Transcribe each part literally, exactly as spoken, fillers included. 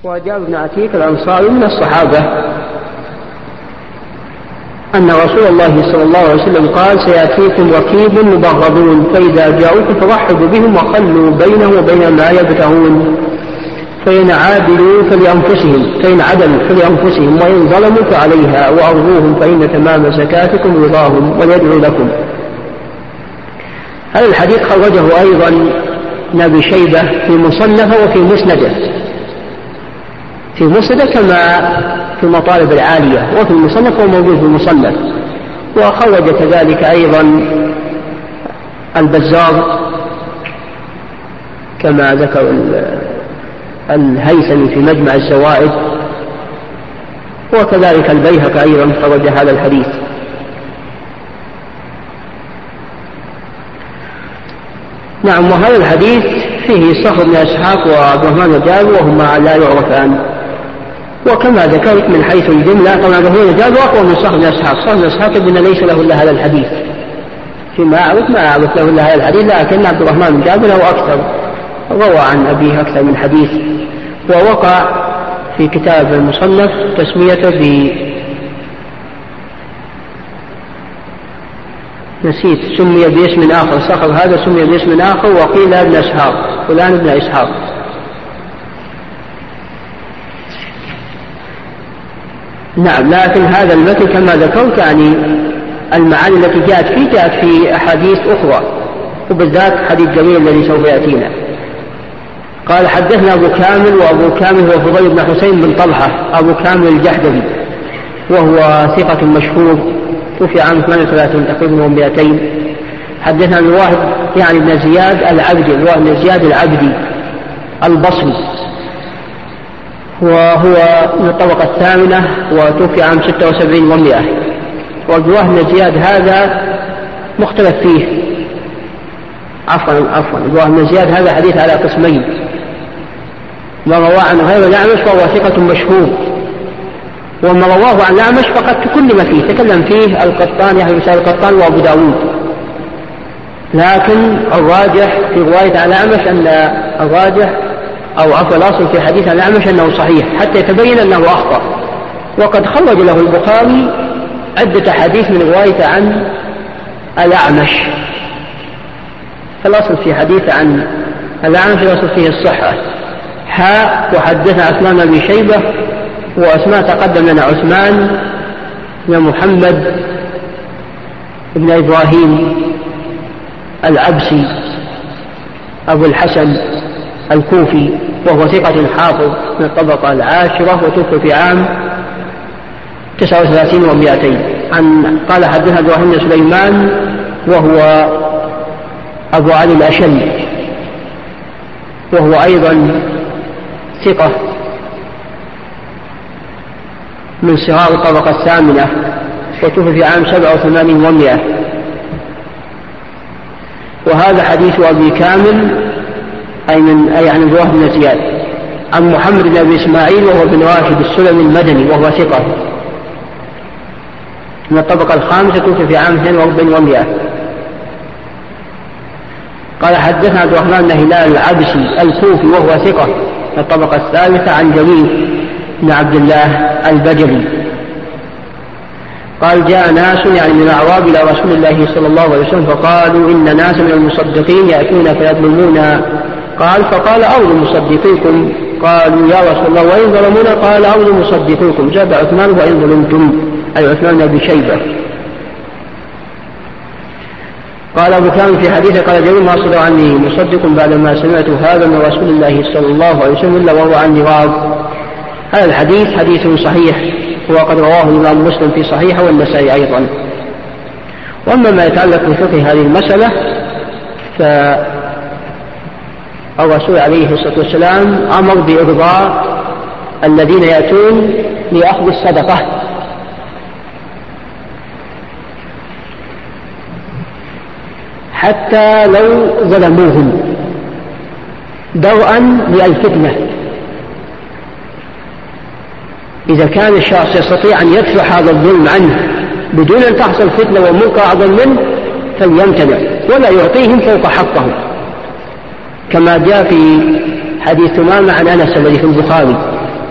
وجاء ابن عتيك الأنصاري من الصحابة أن رسول الله صلى الله عليه وسلم قال: سيأتيكم ركيب مبغضون، فإذا جاءوكم فرحبوا بهم وخلوا بينهم وبين ما يبتغون، فإن عادلوا فلأنفسهم فإن عدلوا فلأنفسهم وإن ظلموا فعليها، وأرضوهم فإن تمام زكاتكم رضاهم وليدعوا لكم. هذا الحديث خرجه أيضا ابن أبي شيبة في مصنفه وفي مسنده، في مسنده كما في المطالب العالية، وفي المصنف هو موجود في المصنف. وخرج كذلك أيضا البزار كما ذكر الهيثمي في مجمع الزوائد، وكذلك البيهقي أيضا خرج هذا الحديث. نعم. وهذا الحديث فيه صخر بن إسحاق وعبد الرحمن الجابر وهما لا يعرفان، وكما ذكرت من حيث الجملة طبعا عبد الرحمن الجابر أقوى من صخر بن إسحاق. صخر بن إسحاق ابن ليس له إلا هذا الحديث، فيما أعرف ما أعرف له إلا هذا الحديث، لكن عبد الرحمن الجابر له أكثر، روى عن أبيه أكثر من حديث. ووقع في كتاب المصنف تسميته ب نسيت سمي باسم آخر، صخر هذا سمي باسم آخر، وقيل ابن إسحاق، فلان ابن إسحاق. نعم. لكن هذا المتن كما ذكرت يعني المعاني التي جاءت فيه جاءت في أحاديث أخرى، وبالذات حديث جميل الذي سوف يأتينا. قال: حدثنا أبو كامل، وأبو كامل هو فضيل بن حسين بن طلحة أبو كامل الجحدبي، وهو ثقة مشهور، توفي عام ثمانية وثلاثين تقريبا ومئتين. حدثنا الواحد يعني بن زياد العبدي، الواحد بن زياد العبدي البصري، وهو من الطبقة الثامنة، وتوفي عام ستة وسبعين ومئة. والواحد بن زياد هذا مختلف فيه، عفوا عفوا الواحد بن زياد هذا حديث على قسمين: ما رواه عن غير الأعمش فهو ثقة مشهور، وما رواه عن الأعمش فقد تكلم فيه تكلم فيه القطان يحيى بن سعيد القطان وأبو داود. لكن الراجح في رواية عن الأعمش أن الراجح أو عفوا الأصل في حديث عن الأعمش أنه صحيح حتى يتبين أنه أخطأ. وقد خرج له البخاري عدة حديث من رواية عن الأعمش، فالأصل في حديث عن الأعمش الأصل فيه الصحة. حاء وحدثنا عثمان بن شيبة، وأسماء تقدم لنا عثمان بن محمد بن إبراهيم العبسي أبو الحسن الكوفي، وهو ثقة حافظ من الطبقة العاشرة، وتوفي في عام تسعة وثلاثين ومئتين. عن قال: حدثنا إبراهيم بن سليمان وهو أبو علي الأشل، وهو أيضا ثقة من صغار الطبقة الثامنة، وتوفي في عام سبعة وثمانين ومئة. وهذا حديث أبي كامل أي من أي عن الواحد بن زياد عن محمد بن أبي إسماعيل وهو بن راشد السلمي المدني، وهو ثقة من الطبقة الخامسة، توفي في عام اثنين وأربعين ومئة. قال: حدثنا عبد الرحمن بن هلال العبسي الكوفي وهو ثقة من الطبقة الثالثة عن جرير بن عبد الله البجلي. قال: جاء ناس يعني من الأعراب إلى رسول الله صلى الله عليه وسلم فقالوا: إن ناس من المصدقين يأتون فيظلمون. قال: فقال: أرض مصدقيكم. قالوا: يا رسول الله وإن ظلمونا؟ قال: أرض مصدقيكم. جاء عثمان وإن ظلمتم، أي عثمان بن أبي شيبة. قال أبو كامل في حديثه: قال جرير: ما صدر عني مصدق بعد ما سمعت هذا من رسول الله صلى الله عليه وسلم إلا وهو عني راض. هذا الحديث حديث صحيح، وقد رواه الإمام مسلم في صحيحه والنسائي أيضا. وأما ما يتعلق بفقه هذه المسألة، فالرسول عليه الصلاة والسلام أمر بإرضاء الذين يأتون لأخذ الصدقة، حتى لو ظلموهم درءا للفتنة. إذا كان الشخص يستطيع أن يدفع هذا الظلم عنه بدون أن تحصل فتنة ومنكر أعظم منه فليمتنع ولا يعطيهم فوق حقهم، كما جاء في حديث ثمامة عن أنس الذي في البخاري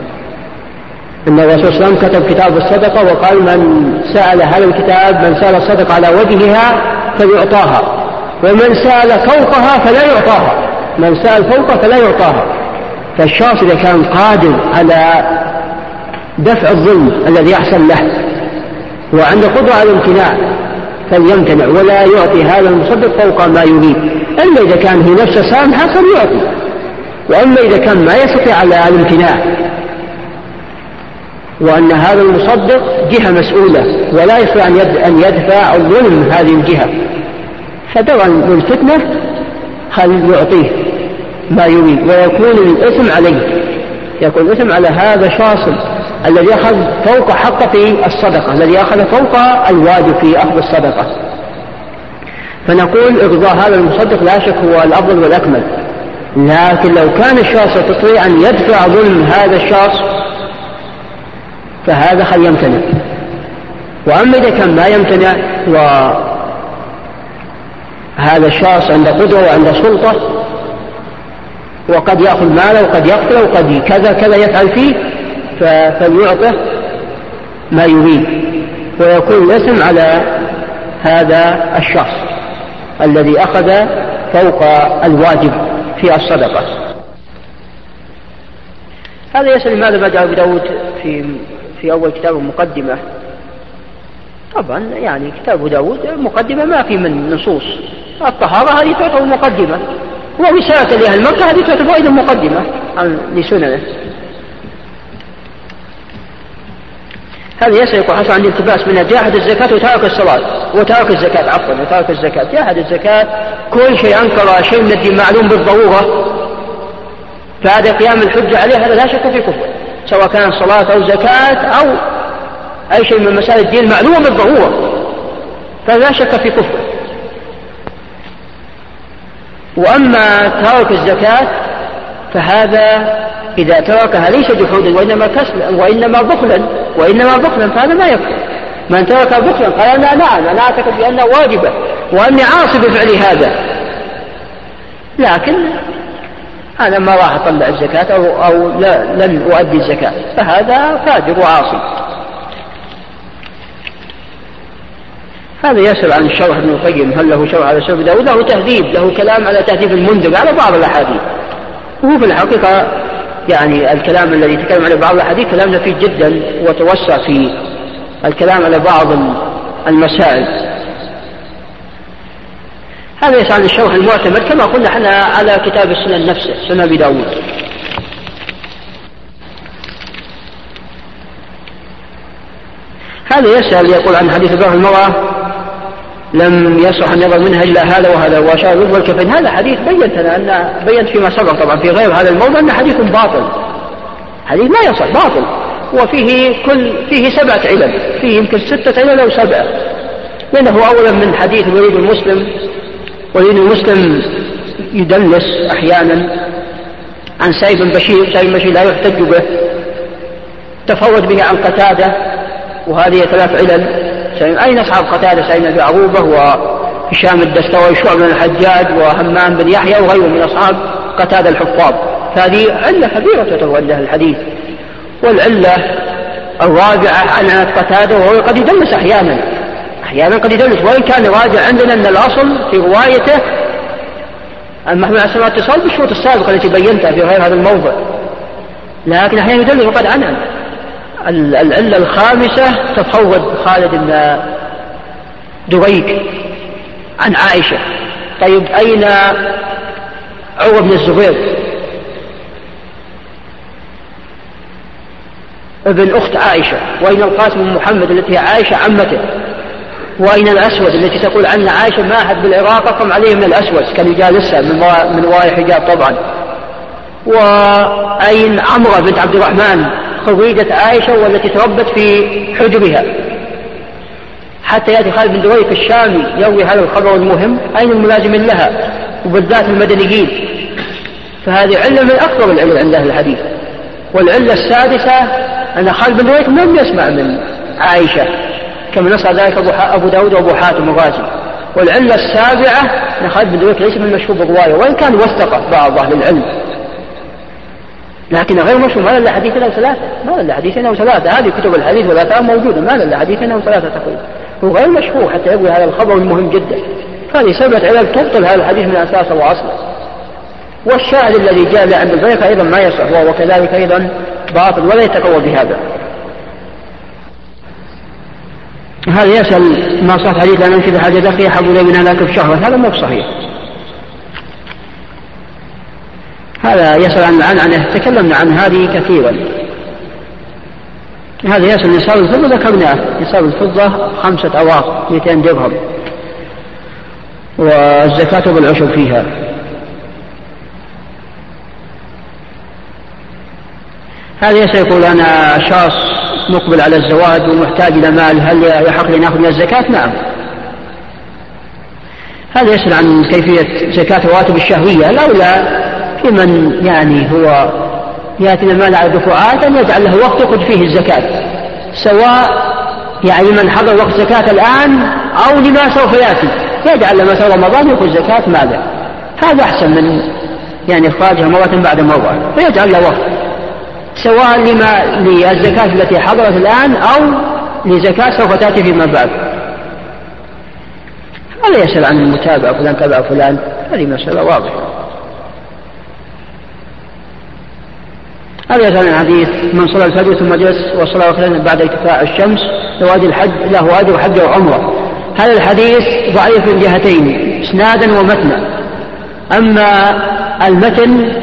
إن الرسول صلى الله عليه وسلم كتب كتاب الصدقة وقال من سأل هذا الكتاب من سأل الصدقة على وجهها فليعطاها، ومن سأل فوقها فلا يعطاها، من سأل فوقها فلا يعطاها. فالشخص إذا كان قادر على دفع الظلم الذي يحصل له وعنده قدرة على الامتناع فليمتنع ولا يعطي هذا المصدق فوق ما يريد، إلا إذا كان هي نفسه سامحة فليعطي. وأما إذا كان ما يستطيع على الامتناع وأن هذا المصدق جهة مسؤولة ولا يستطيع أن يدفع الظلم هذه الجهة، فدرا بالفتنة خل يعطيه ما يريد ويكون الإثم عليه، يكون الإثم على هذا الشخص الذي أخذ فوق حقه في الصدقة، الذي أخذ فوق الواجب في أخذ الصدقة. فنقول إرضاء هذا المصدق لا شك هو الأفضل والأكمل، لكن لو كان الشخص يستطيع أن يدفع ظلم هذا الشخص فهذا خل يمتنع. وأما إذا كان ما يمتنع وهذا الشخص عنده قدرة وعنده سلطة وقد يأخذ ماله وقد يقتله وقد كذا كذا يفعل فيه فليعطه ما يريد ويكون الإثم على هذا الشخص الذي أخذ فوق الواجب في الصدقة. هذا يسأل لماذا ما جاء أبو داود في في أول كتاب المقدمة. طبعا يعني كتاب أبو داود مقدمة ما في من نصوص، الطهارة هذه تعتبر مقدمة، ورسالة لأهل مكة هذه تعتبر أيضا مقدمة لسننه. هذا يسأل يقول حصل عندي التباس من جاحد الزكاة وتارك الصلاة وتارك الزكاة عفوا وتارك الزكاة. جاحد الزكاة كل شيء أنكر شيء من الدين معلوم بالضرورة فهذا قيام الحجة عليه، هذا لا شك في كفر، سواء كان صلاة أو زكاة أو أي شيء من مسائل الدين معلومة بالضرورة فلا شك في كفر. وأما تارك الزكاة فهذا إذا تركها ليس جحودا وإنما كسلا وإنما بخلا وإنما بخلا فهذا ما يكفر. من ترك بخلا قال أنا نعم أنا أعتقد بأنه واجبة وأني عاصي بفعل هذا، لكن أنا ما راح أطلع الزكاة أو, أو لا لن أؤدي الزكاة فهذا فاجر وعاصي. هذا يسأل عن الشرح ابن القيم هل له شرح على سبب داود؟ له تهذيب، له كلام على تهذيب المنذر على بعض الأحاديث، وهو في الحقيقة يعني الكلام الذي تكلم على بعض الأحاديث كلام نفيس جدا وتوسع في الكلام على بعض المسائل. هذا يسأل عن الشرح المعتمد كما قلنا احنا على كتاب السنن نفسه سنن أبي داود. هذا يسأل يقول عن حديث باب المرأة لم يصح النظر منها إلا هذا وهذا وأشار الوجه والكفين. هذا حديث بينت أن بينت فيما سبق طبعا في غير هذا الموضوع أن حديث باطل، حديث ما يصح باطل، وفيه كل فيه سبعة علل، فيه يمكن ستة علل أو سبعة، لأنه أولا من حديث الوليد المسلم، وليد المسلم يدلس أحيانا عن سعيد بن بشير، سعيد بن بشير لا يحتج به، تفرد به عن قتادة وهذه ثلاث علل. أين أصحاب قتادة؟ سعيد بن عروبة وهشام الدستوائي شعبة بن الحجاج وهمام بن يحيى وغيرهم من أصحاب قتادة الحفاظ، فهذه علة كبيرة تتولى الحديث. والعلة الراجعة عن قتادة وهو قد يدلس أحيانا أحيانا قد يدلس، وإن كان راجع عندنا أن الأصل في روايته المحمول على السماء اتصال بالشروط السابقة التي بينتها في غير هذا الموضع، لكن أحيانا يدلس وقد عنها. العلة الخامسة تفوض خالد بن دريك عن عائشة. طيب أين عروة بن الزبير ابن أخت عائشة؟ وأين القاسم بن محمد التي هي عائشة عمته؟ وأين الأسود التي تقول عنها عائشة ما أحد بالعراق قم عليه من الأسود كان يجالسها من وراء حجاب طبعا. وأين عمرة بنت عبد الرحمن خويدة عائشة والتي تربت في حجرها؟ حتى يأتي خالد بن دريك الشامي يروي هذا الخبر المهم، أين الملازمين لها وبالذات المدنيين؟ فهذه علة من أكثر العلل عند أهل الحديث. والعلة السادسة أن خالد بن دريك لم يسمع من عائشة كما نص ذلك أبو داود وأبو حاتم الرازي. والعلة السابعة أن خالد بن دريك ليس من مشهور بالرواية وإن كان وثق بعض أهل العلم. لكن غير مشهور، ما إلا حديثين أو ثلاثة، ما إلا حديثين أو ثلاثة. هذه كتب الحديث والآثار موجودة، ما إلا حديثين أو ثلاثة تقريبا، هو غير مشهور حتى يروي هذا الخبر المهم جدا. هذه سبعة علل تبطل هذا الحديث من أساسه وأصله. والشاهد الذي جاء عند البيهقي أيضا ما يصح، وهو كذلك أيضا باطل ولا يتقوى بهذا. هذا يسأل ما صح حديث لا ننشد حاجة دقيقة حب إلي من هلاك في شهوة، هذا مو بصحيح. هذا يسأل عن العنعنة، تكلمنا عن هذه كثيرا. هذا يسأل نصاب الفضة، ذكرناه نصاب الفضة خمسة أواق مئتين درهم، والزكاة بالعشر فيها. هذا يسأل يقول أنا شخص مقبل على الزواج ومحتاج إلى مال، هل يحق لي نأخذ من الزكاة؟ نعم. هذا يسأل عن كيفية زكاة رواتب الشهرية. الأولى في من يعني هو يأتي المال على دفعات أن يجعل له وقت يخرج فيه الزكاة، سواء يعني من حضر وقت زكاة الآن أو لما سوف يأتي، يجعل لما سوى رمضان يخرج زكاة ماله. هذا أحسن من يعني إخراجها مرة بعد مرة، فيجعل له وقت سواء لما للزكاة التي حضرت الآن أو لزكاة سوف تأتي فيما بعد. هذا يسأل عن المتابعة، فلان تابع فلان، هذه مسألة واضحة. هذا يسأل عن حديث من صلى الفجر ثم جلس وصلى وكلم بعد ارتفاع الشمس لوادي الحج له أجر حج وعمرة. هذا الحديث ضعيف من جهتين، اسنادا ومتنا. أما المتن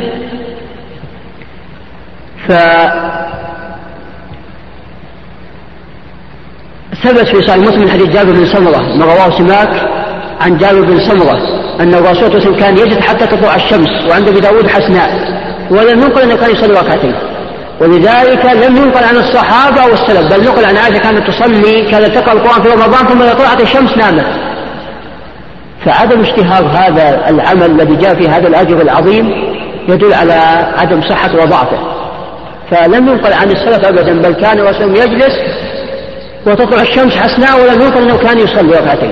فثبت في صحيح مسلم من حديث جابر بن سمرة ما رواه سماك عن جابر بن سمرة أن الرسول صلى الله عليه وسلم كان يجد حتى تطلع الشمس، وعند أبي داود حسناء، ولم ينقل أنه كان يصلي ركعتين، ولذلك لم ينقل عن الصحابة والسلف، بل نقل عن عائشة كانت تصلي كانت تقرأ القرآن في رمضان ثم إذا طلعت الشمس نامت. فعدم اشتهار هذا العمل الذي جاء في هذا الأجر العظيم يدل على عدم صحة وضعفه، فلم ينقل عن السلف أبدا، بل كان الرسول يجلس وتطلع الشمس حسناء ولم ينقل أنه كان يصلي ركعتين.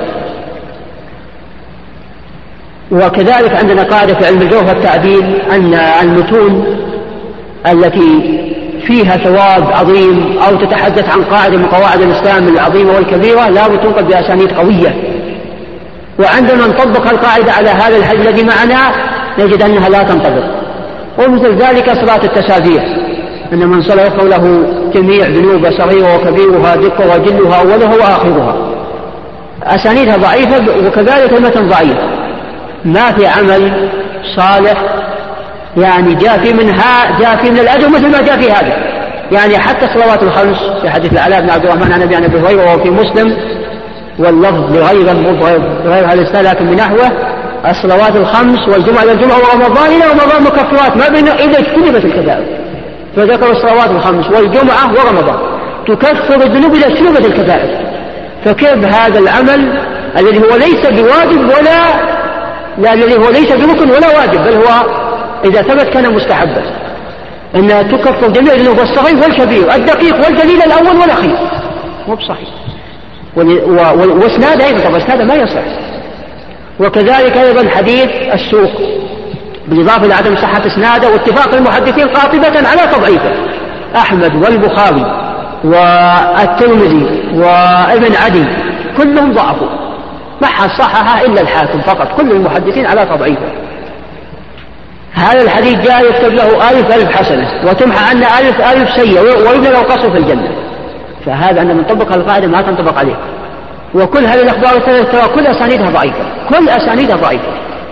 وكذلك عندنا قاعدة في علم الجوهر والتعديل أن المتون التي فيها ثواب عظيم أو تتحدث عن قاعدة من قواعد الإسلام العظيمة والكبيرة لا تنقل بأسانيد قوية، وعندما نطبق القاعدة على هذا الحج الذي معنا نجد أنها لا تنطبق. ومثل ذلك صلاة التسابيح، أن من صلى يغفر له جميع ذنوب صغيرها وكبيرها دقها وجلها أولها وآخرها. أسانيدها ضعيفة، وكذلك المتن ضعيف، ما في عمل صالح يعني جاء في منها جاء في من الأجر مثل ما جاء في هذا. يعني حتى الصلوات الخمس في حديث العلاء بن عبد الرحمن عن أبي هريرة وهو في مسلم واللفظ بغير بغير هذا الإسناد لكن بنحوه، الصلوات الخمس والجمعة إلى الجمعة ورمضان إلى رمضان مكفرات ما بين إذا اجتنبت الكبائر. فذكر الصلوات الخمس والجمعة ورمضان تكفر الذنوب إذا اجتنبت الكبائر. فكيف هذا العمل الذي هو ليس بواجب ولا لا الذي هو ليس بركن ولا واجب، بل هو إذا ثبت كان مستحبا، أنها تكفر جميع الذنوب والصغير والكبير الدقيق والجليل الأول والأخير، مو بصحيح. واسناد أيضا طبعا اسناد ما يصح. وكذلك أيضا حديث السوق بالإضافة إلى عدم صحة اسناده واتفاق المحدثين قاطبة على تضعيفه، أحمد والبخاري والترمذي وابن عدي كلهم ضعفوا، ما حد صحها إلا الحاكم فقط، كل المحدثين على تضعيفه. هذا الحديث جاء يكتب له ألف ألف حسنة وتمحى عنه ألف ألف سيئة ويبنى له قصر في الجنة. فهذا عندما نطبق القاعدة ما تنطبق عليه. وكل هذه الأخبار ترى كل أسانيدها ضعيفة، كل أسانيدها ضعيفة.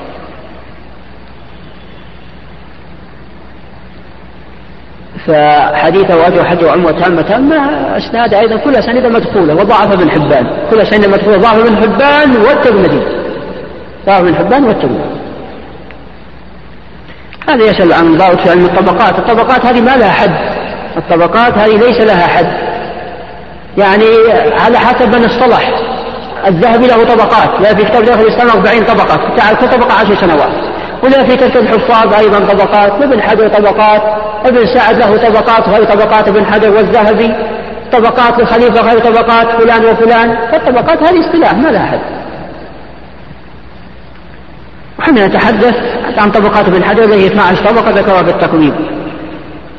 فحديث واجه حج وعمرة تامة تامة أسناد أيضا كل أسانيدها مدخولة، وضعف ابن حبان، كل أسانيدها مدخولة ضعف ابن حبان والترمذي، ضعف ابن حبان والترمذي. هذا يسأل عن ضابط في علم الطبقات. الطبقات هذه ما لها حد، الطبقات هذه ليس لها حد، يعني على حسب من اصطلح. الذهبي له طبقات، لا في كتاب داخل الإسلام أربعين طبقة، تعال كل طبقة عشر سنوات، ولا في كتاب الحفاظ أيضا طبقات، ابن حجر طبقات، ابن سعد له طبقات غير طبقات ابن حجر، والذهبي طبقات الخليفة غير طبقات فلان وفلان. فالطبقات هذه اصطلاح ما لها حد. وحنا نتحدث عن طبقات ابن حجر التي اثنتا عشرة طبقة ذكرها في التقريب،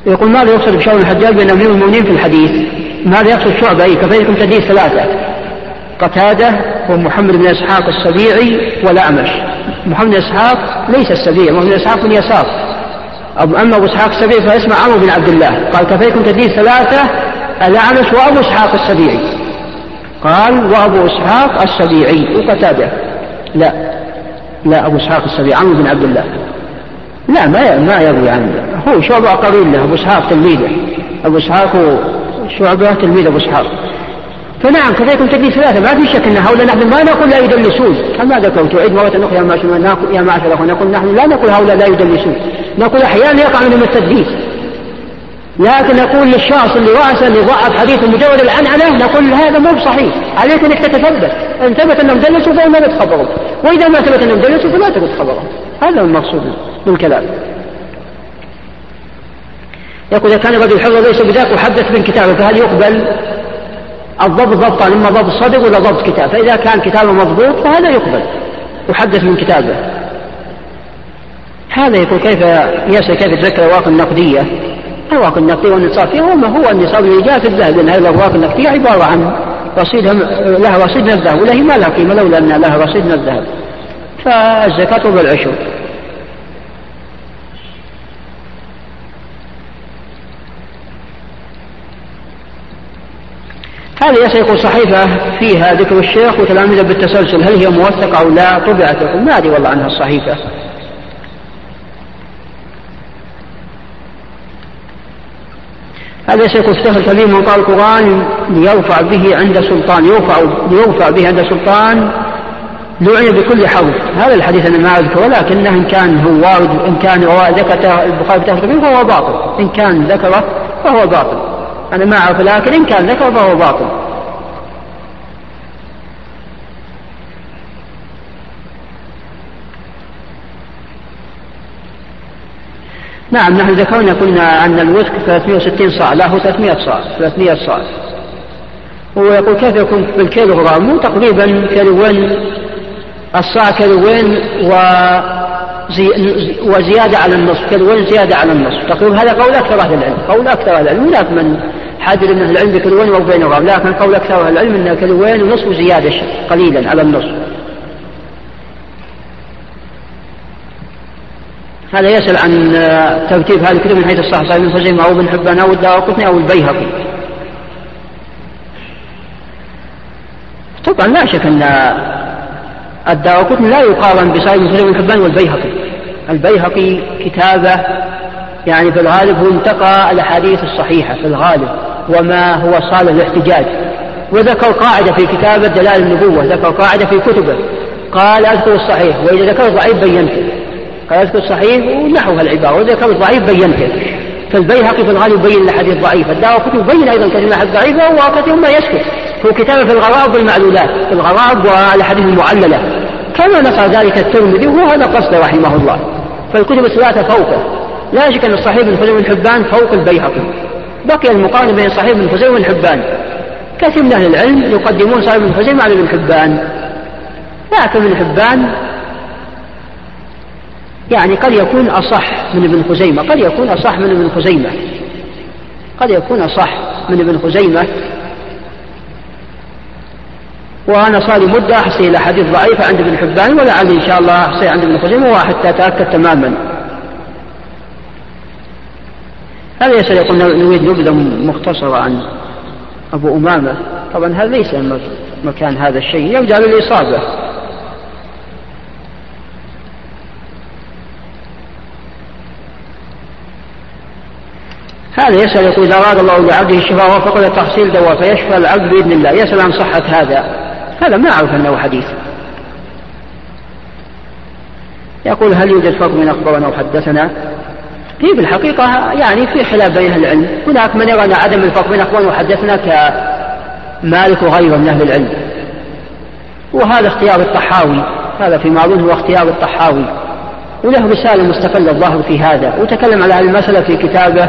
يقول ماذا يقصد بشعب الحجاج بين أمير المؤمنين في الحديث؟ ماذا يقصد شعبة؟ أي كفيكم تدليس ثلاثة: قتادة ومحمد بن إسحاق السبيعي والأعمش. محمد بن إسحاق ليس السبيعي، محمد بن إسحاق بن يسار. أما أبو إسحاق السبيعي فاسمه عمرو بن عبد الله. قال كفيكم تدليس ثلاثة: الأعمش وأبو إسحاق السبيعي. قال وأبو إسحاق السبيعي وقتادة. لا لا أبو إسحاق السبيعي عمرو بن عبد الله. لا ما ما يروي عنه، هو شعبة قرين له، أبو إسحاق تلميذه، أبو إسحاق شعبة تلميذ أبو إسحاق. فنعم كذلك تدليس ثلاثة، ما في شك أن هؤلاء نحن ما نقول لا يدلسون كما ذكرت. تعيد مرة أخرى يا معشر الأخوة، نقول نحن لا نقول هؤلاء لا يدلسون، نقول أحيانا يقع منهم التدليس، لكن نقول للشخص اللي رأس اللي ضعف حديث مجرد العنعنة نقول هذا مو صحيح، عليك أنك تتثبت، إن ثبت أنهم دلسوا فما تخبروا، وإذا ما ثبت أنهم دلسوا فلا تخبروا. هذا المقصود بالكلام. يقول إذا كان الرجل حر ليس بذاك وحدث من كتابه فهل يقبل الضبط ضبطا، إما ضبط صدر ولا ضبط كتاب؟ فإذا كان كتابه مضبوط فهذا يقبل وحدث من كتابه. هذا يقول كيف يسأل كيف يتذكر الأوراق النقدية؟ الأوراق النقدية والنصاب فيها هو هو النصاب اللي جاء في الذهب، لأن هذه الأوراق النقدية عبارة عن رصيد لها رصيد من الذهب، ولا هي ما لها قيمة لولا أن لها رصيد من الذهب، فالزكاة ربع العشر. هذا يسأل يقول صحيفة فيها ذكر الشيخ وتلاميذه بالتسلسل هل هي موثقة أو لا؟ طبعت. يقول ما أدري والله عنها الصحيفة. هذا يسأل يقول استخل كبير من قال القرآن ليرفع به عند سلطان، يرفع, ليرفع به عند سلطان لعن بكل حرف. هذا الحديث أنا ما أذكره، ولكنه إن كان هو وارد، إن كان ذكر البخاري في الكبير فهو باطل، إن كان ذكره فهو باطل، أنا ما أعرف، لكن إن كان ذكر فهو باطل. نعم نحن ذكرنا قلنا أن الوثق ثلاثمائة وستين صاع، لا هو ثلاثمائة صاع، ثلاثمائة صاع. هو يقول كيف يكون بالكيلوغرام؟ مو تقريبا كيلوين الصاع، كيلوين وزي وزيادة على النصف، كيلوين زيادة على النصف تقريبا. هذا قول أكثر أهل العلم، قول أكثر أهل العلم، هناك من حدد من أهل العلم بكيلوين وأربعين غرام، لكن قول أكثر أهل العلم أن كيلوين ونصف زيادة قليلا على النصف. هذا يسأل عن ترتيب هذه الكتب من حيث الصحة، صحيح ابن خزيمة أو ابن حبان أو الدارقطني أو البيهقي. طبعا لا شك أن الدارقطني لا يقارن بصحيح ابن خزيمة وابن حبان والبيهقي. البيهقي كتابه يعني في الغالب هو انتقى الأحاديث الصحيحة في الغالب وما هو صالح للاحتجاج، وذكر قاعدة في كتابه دلائل النبوة، ذكر قاعدة في كتبه قال أذكر الصحيح وإذا ذكر الضعيف بينته، قال أذكر الصحيح ونحو العبارة وإذا ذكر الضعيف بينته. فالبيهقي في الغالب يبين الأحاديث ضعيفة، الدارقطني يبين أيضا كثير من الأحاديث ضعيفة وكثير ما يسكت. هو كتابه في الغرائب والمعلولات، في الغرائب والأحاديث المعللة، كما نصر ذلك الترمذي وهذا قصده رحمه الله. فالكتب الثلاثة فوقه، لا شك أن الصحيح ابن خزيمة بن حبان فوق البيهقي. بقي المقارنة بين صحيح ابن خزيمة بن حبان، كثير من أهل العلم يقدمون صحيح ابن خزيمة على ابن حبان، لكن ابن حبان يعني قد يكون أصح من ابن خزيمة، قد يكون أصح من ابن خزيمة، قد يكون أصح من ابن خزيمة. وأنا صار لي مدة أحصي إلى حديث ضعيفة عند ابن حبان، ولعل إن شاء الله أحصي عند ابن خزيمة وحتى أتأكد تماما. هذا يسأل يقول نريد نبذة مختصرة عن أبو أمامة. طبعا هذا ليس مكان هذا الشيء، يرجع للإصابة. هذا يسأل يقول إذا أراد الله لعبده الشفاء وفقد تحصيل دواء فيشفى العبد بإذن الله، يسأل عن صحة هذا. هذا ما أعرف أنه حديث. يقول هل يوجد فرق بين أخبرنا وحدثنا؟ في الحقيقة يعني في خلاف بين أهل العلم، هناك من يرى أن عدم الفرق بين أخبرنا وحدثنا كمالك وغيره من أهل العلم، وهذا اختيار الطحاوي، هذا في معلوم هو اختيار الطحاوي، وله رسالة مستقلة الظاهر في هذا، وتكلم على هذه المسألة في كتابه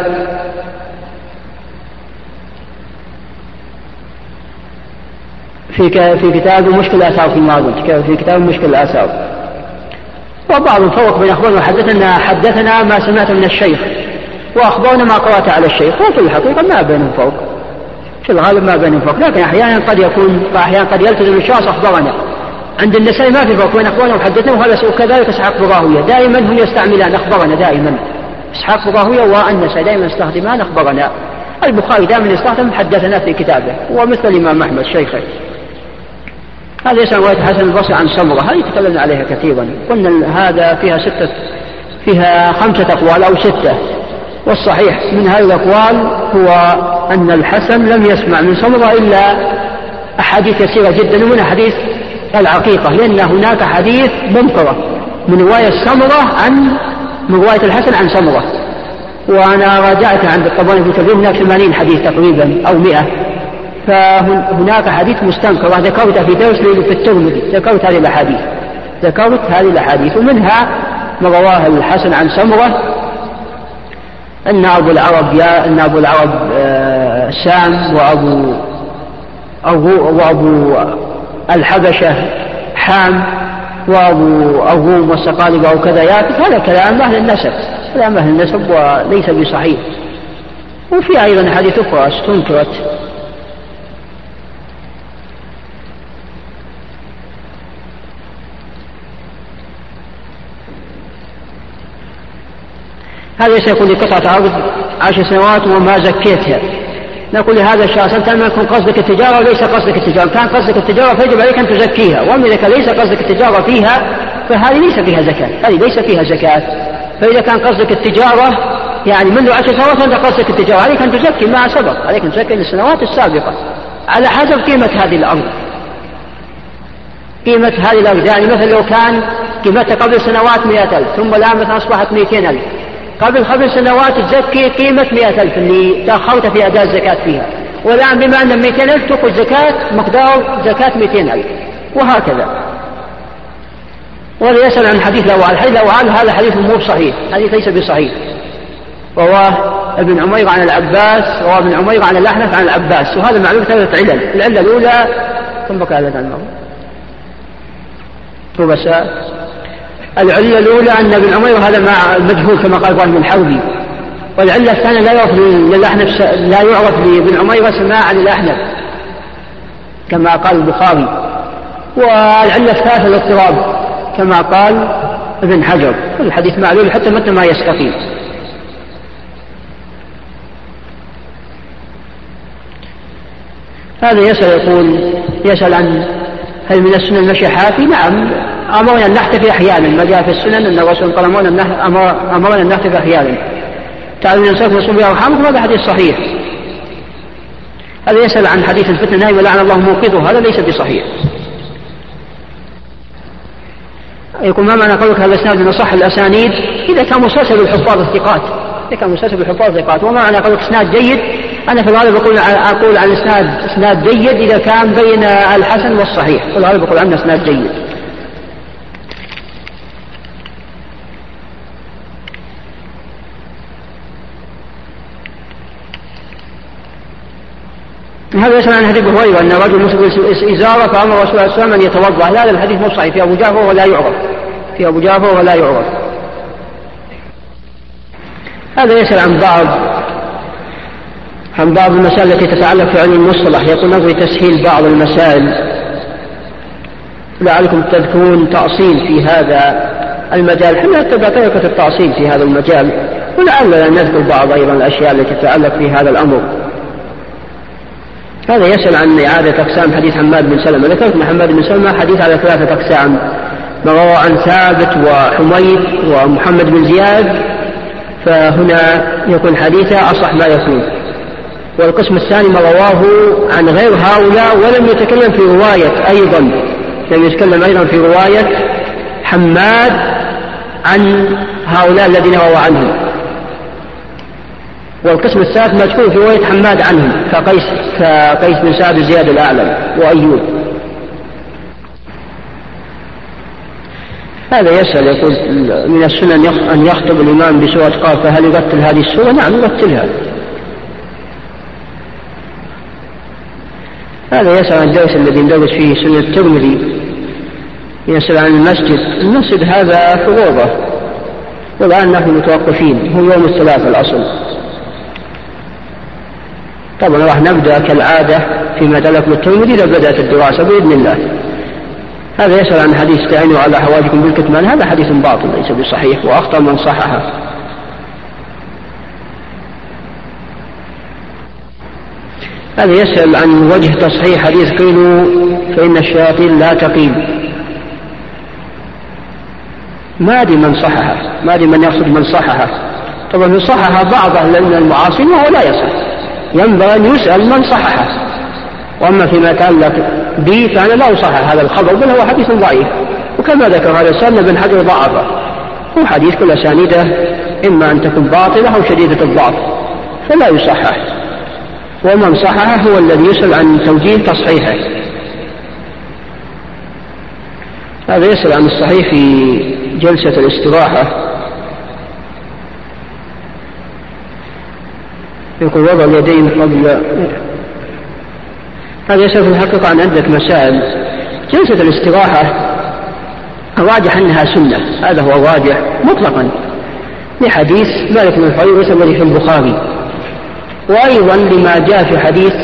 في في كتاب مشكل الآثار في المعروض، في كتاب مشكل الآثار. وبعض فرق بين أخبارنا وحدثنا، حدثنا ما سمعت من الشيخ، وأخبرنا ما قرأت على الشيخ، وفي الحقيقة ما بينهم فرق، في الغالب ما بينهم فرق، لكن أحيانا قد يكون أحيانا قد يلتزم الشخص أخبرنا. عند النسائي ما في فرق بين أخبرنا وحدثنا، وهذا كذلك إسحاق بن راهويه دائما هم يستعملان أخبرنا دائما، إسحاق بن راهويه والنسائي دائما يستخدمان أخبرنا. البخاري دائما يستخدم حدثنا في كتابه، ومثل الإمام أحمد شيخه. هذا يسأل رواية حسن البصري عن سمرة، هذه تكلمنا عليها كثيرا، قلنا هذا فيها ستة فيها خمسة أقوال أو ستة، والصحيح من هذه الأقوال هو أن الحسن لم يسمع من سمرة إلا أحاديث يسيرة جدا، ومن حديث العقيقة، لأن هناك حديث منكرة من رواية سمرة عن من رواية الحسن عن سمرة، وأنا راجعت عند الطبراني في الكبير هناك ثمانين حديث تقريبا أو مئة، فهناك حديث مستنكرة ذكرتها في درس لي في الترمذي، ذكرت هذه الأحاديث ذكرت هذه الأحاديث ومنها ما رواه الحسن عن سمرة أن أبو العرب يا أن أبو العرب آه سام وأبو أبو وأبو الحبشة حام وأبو الروم والسقالب أو كذا ياكف، هذا كلام أهل النسب، كلام أهل النسب وليس بصحيح. وفي أيضا حديث أخرى استنكرت هذا سيكون لقطعة أرض عشر سنوات وما زكيتها، نقول لهذا الشخص أنت لما يكون قصدك التجارة وليس قصدك التجارة، كان قصدك التجارة فيجب عليك أن تزكيها، وأما إذا كان ليس قصدك التجارة فيها فهذه ليس فيها زكاة، هذه ليس فيها زكاة. فإذا كان قصدك التجارة يعني منذ عشر سنوات فأنت قصدك التجارة، عليك أن تزكي ما سبق، عليك أن تزكي للسنوات السابقة على حسب قيمة هذه الأرض، قيمة هذه الأرض. يعني مثلا لو كان قيمتها قبل سنوات مئة ألف ثم الآن مثلا أصبحت مئتين ألف، قبل خمس سنوات تزكي قيمة مئة ألف اللي تأخرت في أداء الزكاة فيها، والآن بما أن مئتين ألف تأخذ زكاة مقدار زكاة مئتين ألف، وهكذا. وهذا يسأل عن حديث الأوعال، حديث الأوعال هذا حديث مو صحيح، حديث ليس بصحيح، رواه ابن عمير عن العباس، رواه ابن عمير عن الأحنف عن العباس، وهذا معلوم ثلاثة علل. العلة الأولى ثم بقى هذا الموضوع ربساء. العلة الأولى أن ابن عمير هذا مع المجهول كما قال ابن الحربي، والعلة الثانية لا يعرف للأحنف لا يعرف لابن عمير سماع للأحنف كما قال البخاري، والعلة الثالثة الاضطراب كما قال ابن حجر، الحديث معلول حتى متى ما يستقيم. هذا يسأل يقول يسأل عن هل من السنن المشي حافي؟ نعم، أمرنا أن نحتفي أحيانا، ما جاء في السنن أن الرسول قال أمرنا أن نحتفي أحيانا، تعالوا ننساكم نصوم بأرحامكم، هذا حديث صحيح. هذا يسأل عن حديث الفتنة نائم لعن الله موقظه، هذا ليس بصحيح. يقول ما معنى قولك هذا الاسناد من اصح الاسانيد؟ اذا كان مسلسل بالحفاظ الثقات، اذا كان مسلسل بالحفاظ الثقات. وما معنى قولك اسناد جيد؟ انا في الغالب اقول اقول عن اسناد اسناد جيد اذا كان بين الحسن والصحيح، في الغالب اقول عنه اسناد جيد. هذا يسمع عن حديث هريرة أن رجل مسك إزارة فأمر رسول الله صلى الله عليه وسلم أن يتوضأ، هذا الحديث مو صحيح، في أبو جعفر ولا يعرف في أبو جعفر ولا يعرف. هذا يسأل عن بعض عن بعض المسائل التي تتعلق في علم المصطلح، يقول نبغي تسهيل بعض المسائل، لعلكم تذكرون تأصيل في هذا المجال، حنا نتبع طريقة التأصيل في هذا المجال، ولعلنا نذكر بعض أيضا الأشياء التي تتعلق في هذا الأمر. هذا يسأل عن إعادة أقسام حديث حماد بن سلمة. ذكرت أن حماد بن سلمة حديث على ثلاثة أقسام، ما روى عن ثابت وحميد ومحمد بن زياد، فهنا يكون حديثه أصح ما يكون. والقسم الثاني ما رواه عن غير هؤلاء ولم يتكلم في رواية أيضا، لم يتكلم أيضا في رواية حماد عن هؤلاء الذين روى عنهم. والقسم الثالث مذكور في رواية حماد عنهم كقيس كقيس بن سعد زياد الأعلم وأيوب. هذا يسأل يقول من السنن أن يخطب الإمام بسورة قاف، فهل يرتل هذه السورة؟ نعم يرتلها. هذا يسأل عن الدرس الذي ندرس فيه سنة الترمذي، يسأل عن المسجد. المسجد هذا فروضة، والآن نحن متوقفين، هو يوم الثلاثاء الأصل. طبعا راح نبدأ كالعادة فيما يتعلق بالترمذي إذا بدأت الدراسة بإذن الله. هذا يسأل عن حديث استعينوا على حوائجكم بالكتمان، هذا حديث باطل ليس بصحيح وأخطأ من صححه. هذا يسأل عن وجه تصحيح حديث قيلوا فإن الشياطين لا تقيل. ما أدري من صححه، ما أدري من يقصد من صححه. طبعا صحح بعض أهل العلم المعاصرين وهو لا يصح، ينبغي أن يسأل من صححه. وأما فيما يتعلق بي فأنا لا أصحح هذا الخبر بل هو حديث ضعيف، وكما ذكر هذا السنة بن حجر ضعفه، هو حديث كل أسانيده إما أن تكون باطلة أو شديدة الضعف فلا يصحح. ومن صححه هو الذي يسأل عن توجيه تصحيحه. هذا يسأل عن الصحيح في جلسة الاستراحة، يقول وضع اليدين قبل. هذا يسأل في الحقيقة عن عدة مسائل. جلسة الاستراحة الراجح أنها سنة، هذا هو الراجح مطلقا لحديث مالك بن الحويرث الذي في البخاري، وأيضا لما جاء في حديث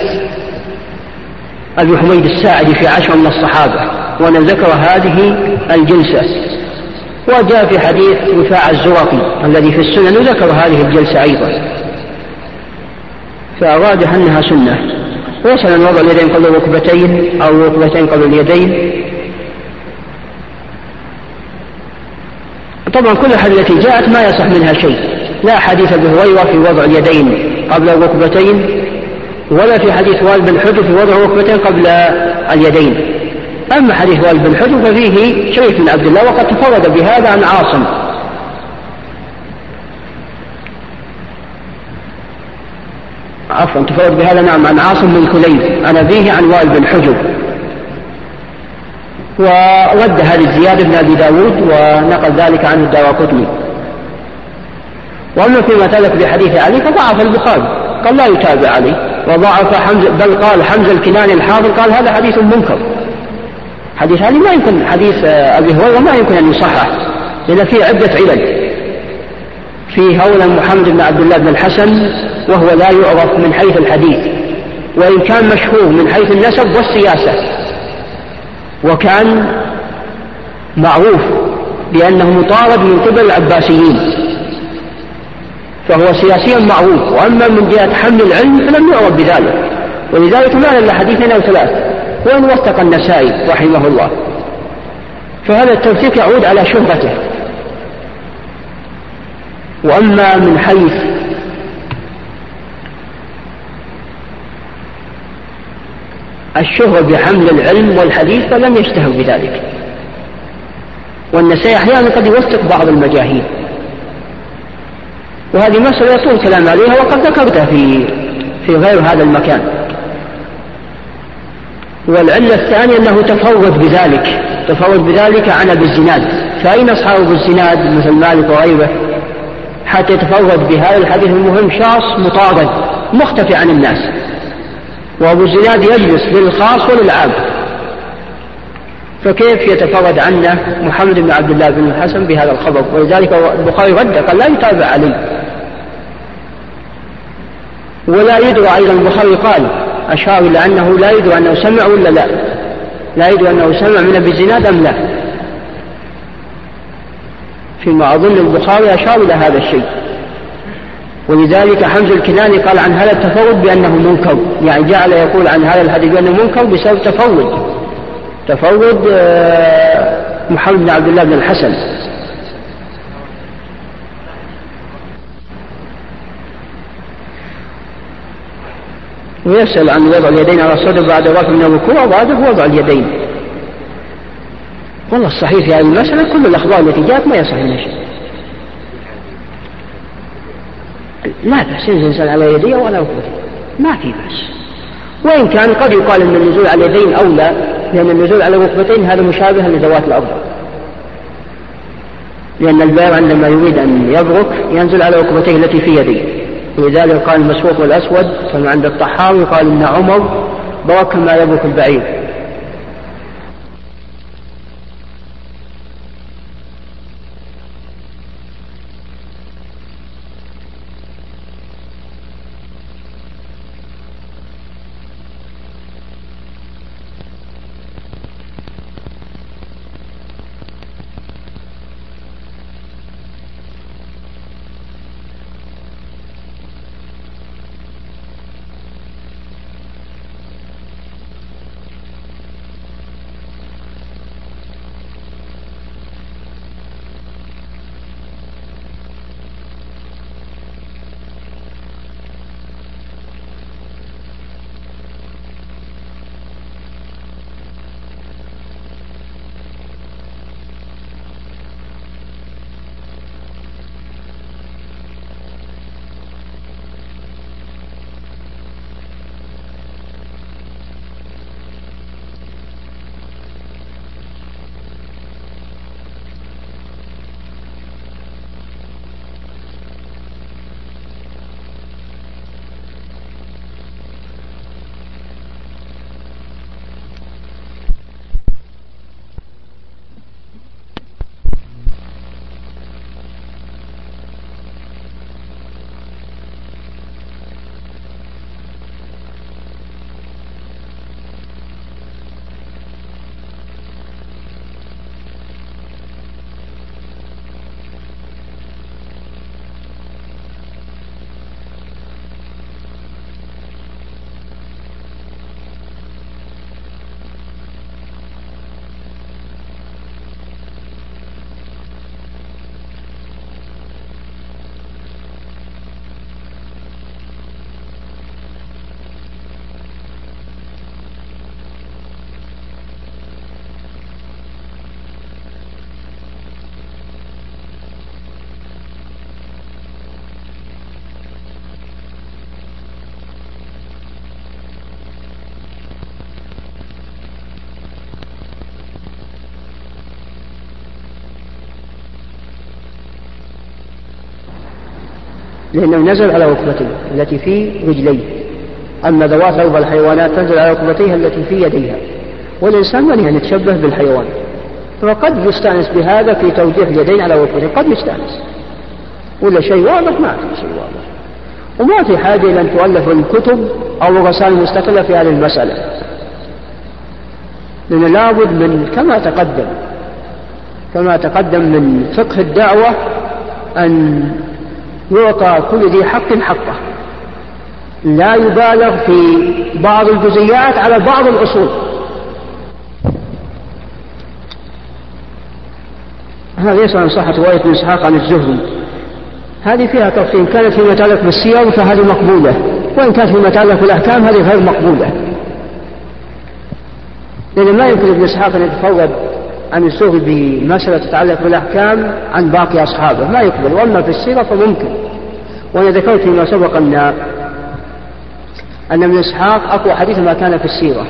أبي حميد الساعدي في عشرة من الصحابة وأن ذكر هذه الجلسة، وجاء في حديث رفاعة الزرقي الذي في السنن ذكر هذه الجلسة أيضا، فالراجح أنها سنة. وصل وضع اليدين قبل الركبتين أو الركبتين قبل اليدين. طبعا كل الحديث التي جاءت ما يصح منها شيء، لا حديث أبي هريرة في وضع اليدين قبل الركبتين ولا في حديث وائل بن حجر في وضع الركبتين قبل اليدين. أما حديث وائل بن حجر ففيه شريك من عبد الله وقد تفرد بهذا عن عاصم. عفوا تفرد بهذا نعم عن عاصم بن كليب عن أبيه عن وائل بن حجر، ورد هذه الزيادة ابن أبي داود ونقل ذلك عن الدارقطني. وأما فيما يتعلق بحديث علي فضعف البخاري، قال لا يتابع علي، وضعف حمزة، بل قال حمزة الكناني الحافظ قال هذا حديث منكر. حديث علي ما يمكن، حديث أبي هريرة ما يمكن أن يصحح لأن فيه عدة علل. فيه أولا محمد بن عبد الله بن الحسن وهو لا يعرف من حيث الحديث وإن كان مشهور من حيث النسب والسياسة، وكان معروف بأنه مطارد من قبل العباسيين فهو سياسيا معروف. وأما من جهة حمل العلم فلم يعرف بذلك، ولذلك ما إلا حديثين أو ثلاث، وإن وثق النسائي رحمه الله. فهذا التوثيق يعود على شهرته. وأما من حيث الشهرة بحمل العلم والحديث فلم يشتهر بذلك، والنسائي أحيانا قد يوثق بعض المجاهيل، وهذه مسألة يطول كلام عليها وقد ذكرتها في في غير هذا المكان. والعلة الثانية أنه تفرد بذلك تفرد بذلك عن أبي الزناد، فأين أصحاب الزناد مثل مالك وغيره حتى يتفرد بهذا الحديث المهم شخص مطارد مختفي عن الناس، وأبو الزناد يجلس للخاص وللعام، فكيف يتفرد عنه محمد بن عبد الله بن الحسن بهذا الخبر؟ ولذلك البخاري رد قال لا يتابع عليه. ولا يدرى أيضا البخاري قال أشار إلى أنه لا يدرى أنه سمع ولا لا لا يدرى أنه سمع من أبي الزناد أم لا، فيما أظن البخاري أشار إلى هذا الشيء. ولذلك حمزة الكناني قال عن هذا التفرد بأنه منكر، يعني جعل يقول عن هذا الحديث بأنه منكر بسبب تفرد تفرد محمد بن عبد الله بن الحسن. ويسأل عن وضع اليدين على الصدر بعد رفع من الركوع وبعده وضع اليدين. والله الصحيح في هذه المسألة كل الأخبار التي جاءت ما يصح منها شيء، لا بأس ينزل على يديه ولا ركبتيه ما في بأس. وإن كان قد يقال أن النزول على اليدين أولى، لأن النزول على الركبتين هذا مشابه لذوات الأرض، لأن البائع عندما يريد أن يبرك ينزل على ركبتيه التي في يديه. ولذلك قال المسروق والأسود كما عند الطحاوي قال إن عمر برك ما يبرك البعير. لأنه نزل على ركبتيه التي في رجليه، أما ذوات أربع الحيوانات تنزل على ركبتيها التي في يديها، والإنسان من يتشبه بالحيوان، فقد يستأنس بهذا في توجيه اليدين على ركبتيه، قد يستأنس، ولا شيء واضح؟ ما في شيء واضح، وما في حاجة إلى أن تؤلف الكتب أو رسائل مستقلة في هذه المسألة، لأن لابد من كما تقدم كما تقدم من فقه الدعوة أن يعطى كل ذي حق حقه، لا يبالغ في بعض الجزئيات على بعض الأصول. هذا يسأل عن صحة رواية ابن إسحاق عن الزهري، هذه فيها تفصيل، كانت فيما يتعلق بالسير فهذه مقبولة، وإن كانت فيما يتعلق بالأحكام هذه غير مقبولة، لأن ما يمكن ابن إسحاق أن يتفرد عن الزهري بمسألة تتعلق بالأحكام عن باقي أصحابه، ما يقبل، وأما في السيرة فممكن. وأنا ذكرت فيما سبق أن أن ابن إسحاق أقوى حديث ما كان في السيرة.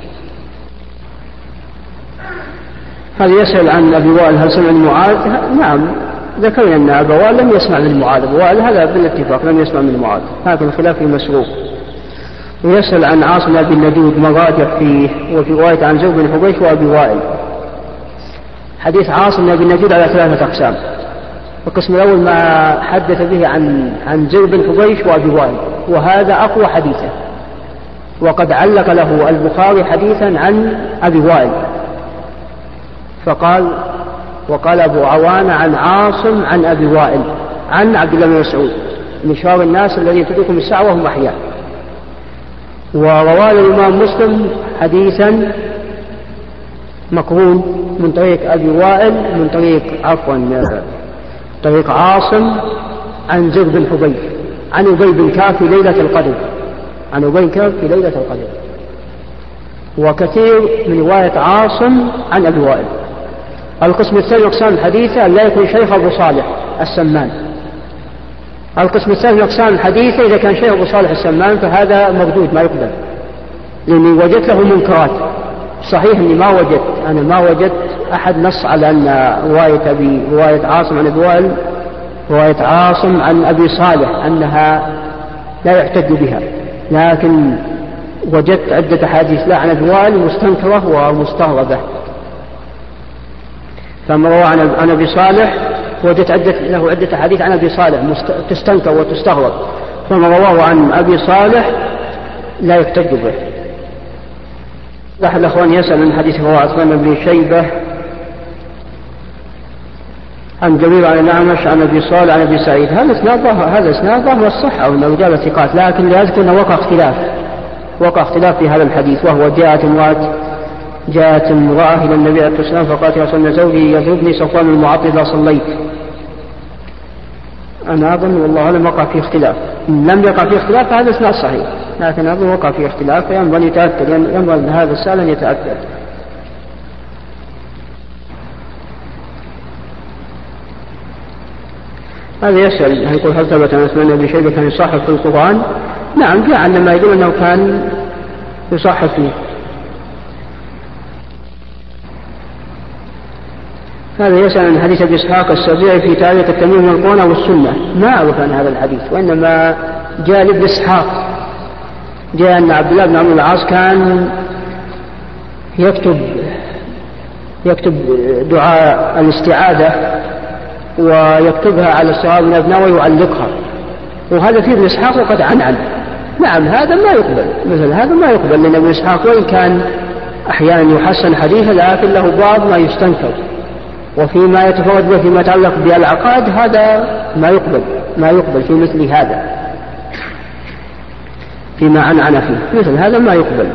هذا يسأل عن أبي وائل هل سمع من معاذ؟ نعم، ذكرنا أن أبا وائل لم يسمع من معاذ، أبو وائل هذا بالاتفاق لم يسمع من معاذ، هذا الخلاف في مسروق. ويسأل عن عاصم بن نجود مراجع فيه، وفي رواية عن زر بن حبيش وأبي وائل. حديث عاصم بن نجود على ثلاثة أقسام، القسم الأول ما حدث به عن عن زر بن حبيش وأبي وائل، وهذا أقوى حديثا، وقد علق له البخاري حديثا عن أبي وائل فقال وقال أبو عوان عن عاصم عن أبي وائل عن عبد الله بن مسعود من شرار الناس الذين تدركهم الساعة وهم أحياء. وروى الإمام مسلم حديثا مقرون من طريق أبي وائل من طريق عفوا طريق عاصم عن زر بن حبيش عن أبي بن كعب في ليلة القدر عن أبي بن كعب في ليلة القدر. وكثير من رواية عاصم عن أبي وائل. القسم الثاني أقسام الحديثة لا يكون شيخ أبو صالح السمان. القسم الثاني أقسام الحديثة إذا كان شيخ أبو صالح السمان فهذا مردود ما يقبل، لأني وجدت له منكرات. صحيح أني ما وجدت أنا ما وجدت أحد نص على أن رواية أبي رواية عاصم عن أبي وائل رواية عاصم عن أبي صالح أنها لا يحتج بها، لكن وجدت عدة حديث لا عن أبي وائل مستنكرة ومستغربة. فما روى عن أبي صالح وجدت عدة له عدة حديث عن أبي صالح تستنكر وتستغرب، فما رواه عن أبي صالح لا يحتج به. أحد الأخوان يسأل من حديث رواه عثمان بن شيبة عن جرير عن الأعمش عن أبي صالح عن أبي سعيد، هذا إسناده هذا إسناده والصحة وأنه رجال ثقات، لكن لذلك أنه وقع اختلاف وقع اختلاف في هذا الحديث، وهو جاءت امرأة جاءت امرأة إلى النبي عليه الصلاة والسلام فقالت يا رسول الله زوجي يضربني صفوان المعطل إذا صليت. أنا أظن والله لم يقع في اختلاف، لم يقع في اختلاف فهذا إسناد صحيح، لكن أظن وقع في اختلاف فينبغي أن يتأكد، ينبغي هذا السائل أن يتأكد. هذا يسأل يقول هل ثبت عن عثمان بن شيبة كان يصحح في القرآن؟ نعم جاء عندما يقول أنه كان يصحح فيه. هذا يسأل عن حديث أبي إسحاق السبيعي في تاريخ التميم من القرآن والسنة، ما أعرف عن هذا الحديث، وإنما جاء لابن إسحاق جاء أن عبد الله بن عمرو العاص كان يكتب يكتب دعاء الاستعاذة ويكتبها على الصواب من أبناء ويعلقها، وهذا فيه ابن إسحاق وقد عنعن. نعم هذا ما يقبل، مثل هذا ما يقبل، لأن ابن إسحاق وإن كان أحيانا يحسن حديثه لكن له بعض ما يستنكر، وفيما يتفرد به فيما يتعلق بالعقائد هذا ما يقبل ما يقبل في مثل هذا، فيما عنعن فيه مثل هذا ما يقبل.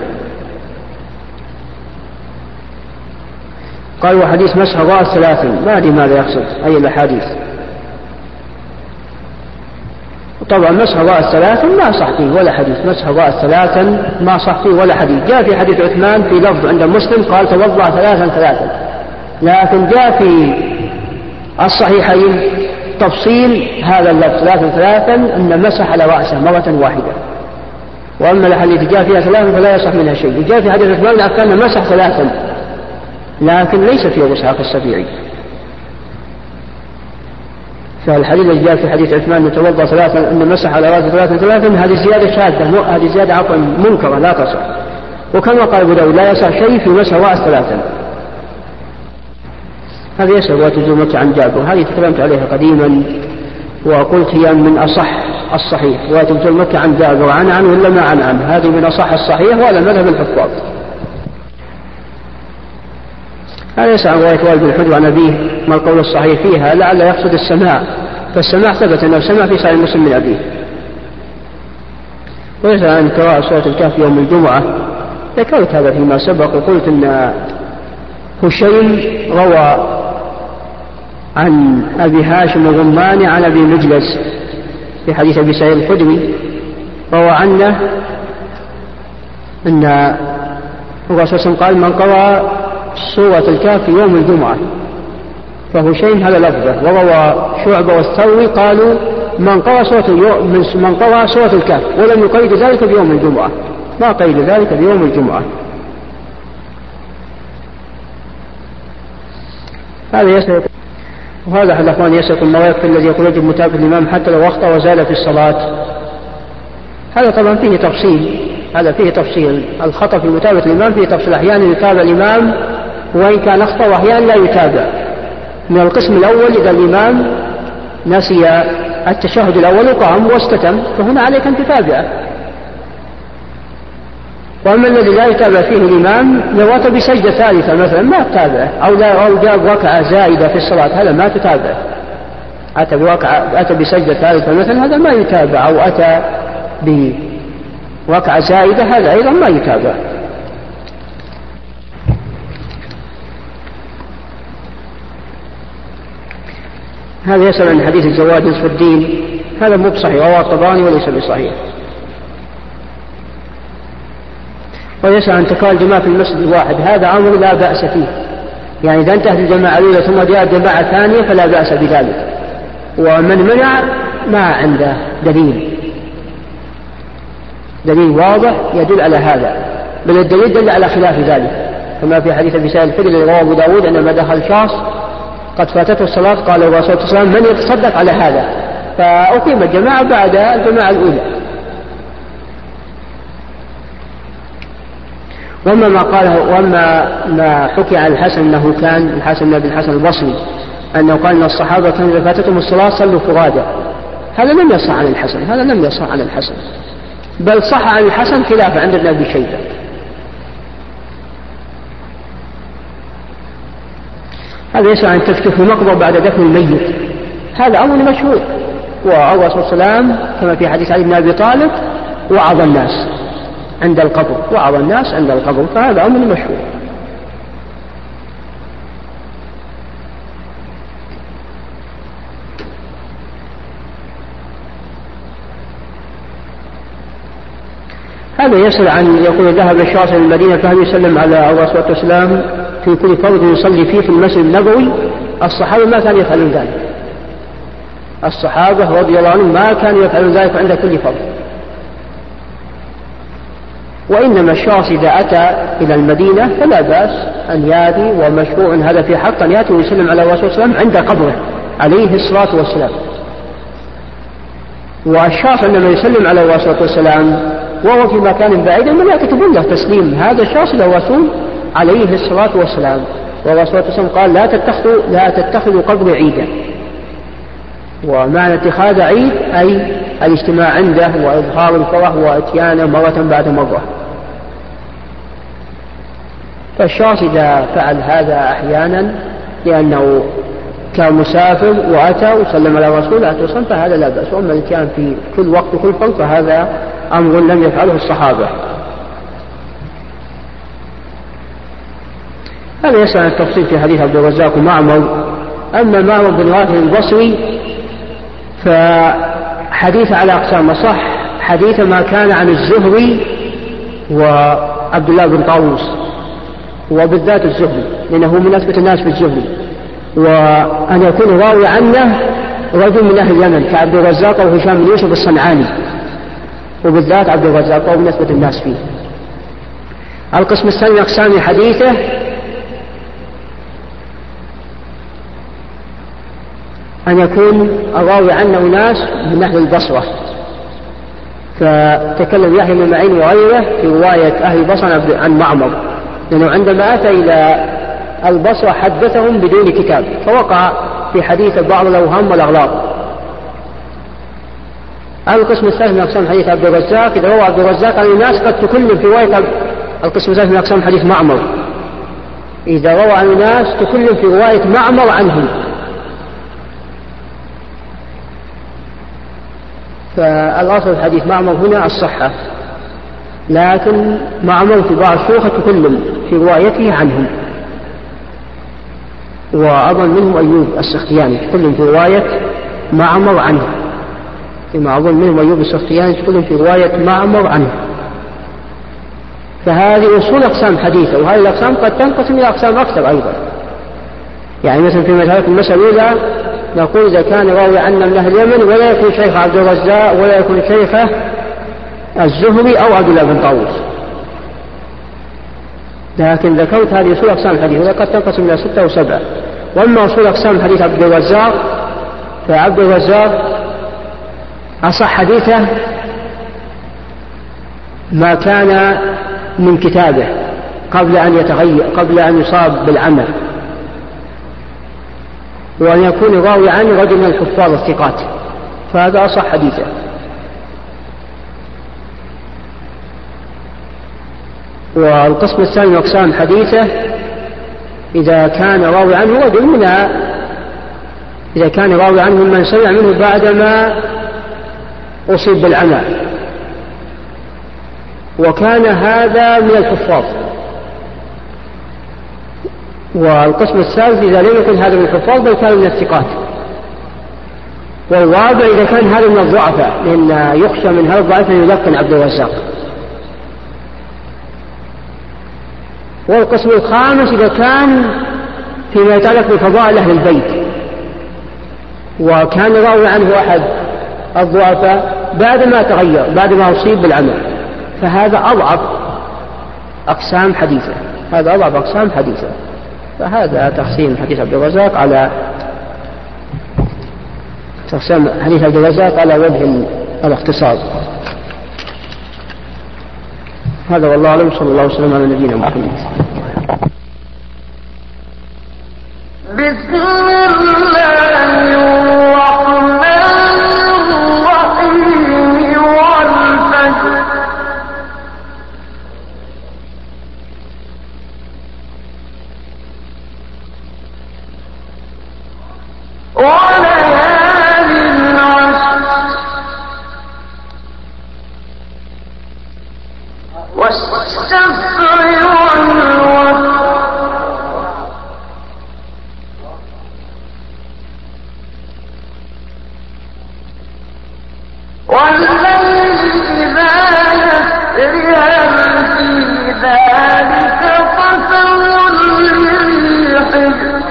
قال وحديث مسح الرأس ثلاثا، ما أدري ماذا يقصد أي الأحاديث. طبعا مسح الرأس ثلاثا ما صح فيه ولا حديث، مسح الرأس ثلاثا ما صح فيه ولا حديث. جاء في حديث عثمان في لفظ عند مسلم قال توضأ ثلاثا ثلاثا، لكن جاء في الصحيحين تفصيل هذا اللفظ ثلاثا ثلاثا أن مسح على رأسه مرة واحدة، وأما الحديث جاء فيها ثلاثا فلا يصح منها شيء. جاء في حديث عثمان كان مسح ثلاثا لكن ليس في أبو إسحاق السبيعي. فالحديث الذي جاء في حديث عثمان يتوضأ ثلاثا أن مسح على رأسه ثلاثا ثلاثا هذه زيادة شاذة، هذه زيادة عفوا منكرة لا تصح. وكما قال أبو داود لا يصح شيء في مسح رأس ثلاثا. هذا يسأل رواية نزول مكة عن جابر، هذه تكلمت عليها قديما وقلت هي من أصح الصحيح، رواية نزول مكة عن جابر عن عنه ولا ما عن عنه، هذه من أصح الصحيح وهذا مذهب الحفاظ. هذا يسأل رواية وائل بن حجر عن أبيه ما القول الصحيح فيها، لعل يقصد السماع، فالسماع ثبت أنه سمع في صحيح مسلم من أبيه. ويسأل عن قراءة سورة الكهف يوم الجمعة، ذكرت هذا فيما سبق وقلت أن هشيم روى عن أبي هاشم الغماني عن أبي مجلس في حديث أبي سعيد الخدري روى عنه أن الرسول صلى الله عليه وسلم قال من قرأ سورة الكهف يوم الجمعة، فهشيم هذا لفظه. وروى شعبة والثوري قالوا من قرأ سورة من قرأ سورة الكهف ولم يقيد ذلك بيوم الجمعة، ما قيد ذلك بيوم الجمعة. هذا يسأل، وهذا أحد الأخوان يسأل ما يكفي الذي يقول يجب متابعة الإمام حتى لو أخطأ وزال في الصلاة. هذا طبعا فيه تفصيل، هذا فيه تفصيل. الخطأ في متابعة الإمام فيه تفصيل، أحيانا يتابع الإمام وإن كان أخطأ وأحيانا لا يتابع. من القسم الأول إذا الإمام نسي التشهد الأول وقام واستتم فهنا عليك أن تتابعه. وأما الذي لا يتابع فيه الإمام لو أتى بسجدة ثالثة مثلا ما تتابعه، أو لا أو جاب ركعة زائدة في الصلاة هذا ما تتابعه. أتى بركعة أتى بسجدة ثالثة مثلا هذا ما يتابع، أو أتى بركعة زائدة هذا أيضا ما يتابع. هذا يسأل عن حديث الزواج نصف الدين، هذا مو بصحيح، رواه الطبراني وليس بصحيح. ويسأل عن تكال الجماعة في المسجد الواحد، هذا أمر لا بأس فيه، يعني إذا انتهت الجماعة الأولى ثم جاءت جماعة ثانية فلا بأس بذلك. ومن منع ما عنده دليل دليل واضح يدل على هذا، بل الدليل دل على خلاف ذلك، كما في حديث أبي سعيد الخدري رواه أبو داود عندما دخل شخص قد فاتته الصلاة قال الرسول صلى الله عليه وسلم من يتصدق على هذا، فأقيم الجماعة بعد الجماعة الأولى. وأما ما قاله وأما ما حكي عن الحسن أنه كان الحسن بن الحسن البصري أنه قال أن الصحابة كانوا إذا فاتتهم الصلاة صلوا فرادى، هذا لم يصح عن الحسن، هذا لم يصح عن الحسن، بل صح عن الحسن خلافه عند ابن أبي شيبة. هذا يسأل عن تفتيح المقبر بعد دفن الميت، هذا أمر مشهور، والرسول صلى الله عليه وسلم كما في حديث علي بن أبي طالب وعظ الناس عند القبر، وعظ الناس عند القبر، فهذا أمر مشهور. هذا يسأل عن يقول ذهب الشخص إلى المدينة فهل يسلم على الرسول والسلام في كل فرض يصلي فيه في المسجد النبوي؟ الصحابة ما كانوا يفعلون ذلك، الصحابة رضي الله عنهم ما كانوا يفعلون ذلك عند كل فرض، وإنما الشخص إذا أتى إلى المدينة فلا بأس أن يأتي، ومشروع هذا في حق أن يأتي ويسلم على الرسول صلى الله عليه وسلم عند قبره عليه الصلاة والسلام. والشخص عندما يسلم على الرسول والسلام وهو في مكان بعيد من يكتبون له تسليم هذا الشخص إلى الرسول عليه الصلاة والسلام. والرسول صلى الله عليه وسلم قال لا تتخذوا لا تتخذوا قبر عيدا، ومعنى اتخاذ عيد أي الاجتماع عنده وإظهار الفرح واتيانه مرة بعد مرة. فالشخص إذا فعل هذا أحيانا لأنه كان مسافر وأتى وسلم على رسول الله وسلم فهذا لا بأس، وأما إن كان في كل وقت وكل فرق فهذا أمر لم يفعله الصحابة. هذا يسأل عن التفصيل في حديث عبد الرزاق ومعمر. أما معمر بن راشد البصري فحديث على أقسام، صح حديث ما كان عن الزهري وعبد الله بن طاووس، وبالذات الزهري لأنه من أثبت الناس بالزهري، وأن يكون راوي عنه رجل من أهل اليمن كعبد الرزاق أو هشام بن يوسف الصنعاني، وبالذات عبد الرزاق أو من أثبت الناس فيه. القسم الثاني أقسام حديثه أن يكون الراوي عنه ناس من أهل البصرة، فتكلم يحيى بن معين وغيره في رواية أهل البصرة عن معمر، لأنه عندما أتى إلى البصرة حدثهم بدون كتاب، فوقع في حديث بعض الأوهام والأغلاط. القسم الثالث من أقسام حديث عبد الرزاق، إذا روى عبد الرزاق عن الناس قد تكلم في رواية. القسم الثالث من أقسام حديث معمر، إذا روى عن الناس تكلم في رواية معمر عنهم. فالأصل في حديث معمر هنا الصحة، لكن معمر في بعض الشيوخ تكلم في روايته عنهم، وأظن منهم أيوب السختياني تكلم في رواية معمر عنه، كما أظن منهم أيوب السختياني تكلم في رواية معمر عنه. فهذه أصول أقسام حديثة، وهذه الأقسام قد تنقسم إلى أقسام أكثر أيضا. يعني مثلا في مسألة المسألة الأولى نقول إذا كان راوي عنا من أهل اليمن ولا يكون شيخ عبد الرزاق ولا يكون شيخه الزهري أو عبد الله بن طاووس، لكن ذكرت هذه أصول أقسام الحديث وقد تنقسم إلى ستة وسبعة. وأما أصول أقسام حديث عبد الرزاق فعبد الرزاق أصح حديثه ما كان من كتابه قبل أن يتغير قبل أن يصاب بالعمى، وأن يكون الراوي عنه رجل من الحفاظ الثقات، فهذا أصح حديثه. والقسم الثاني من أقسام حديثه إذا كان راوي عنه رجل من إذا كان راوي عنه من سمع منه بعدما أصيب بالعمى، وكان هذا من الحفاظ. والقسم الثالث إذا لم يكن هذا من الحفاظ بل كان من الثقات. والرابع إذا كان هذا من الضعفاء، لأن يخشى من هذا الضعف أن يلقن عبد الرزاق. والقسم الخامس إذا كان فيما يتعلق بفضائل أهل البيت، وكان راوي عنه أحد الضعفاء بعد ما تغير بعد ما أصيب بالعمى، فهذا أضعف أقسام حديثة هذا أضعف أقسام حديثة. فهذا تقسيم حديث عبد الرزاق على تقسيم حديث عبد الرزاق على وجه الاختصار. هذا والله أعلم، صلى الله وسلم على نبينا محمد. بسم الله الرحمن الرحيم والفجر وليالي العشر والشفع والوتر والليل إذا يسر هل في ذلك قسم لذي حجر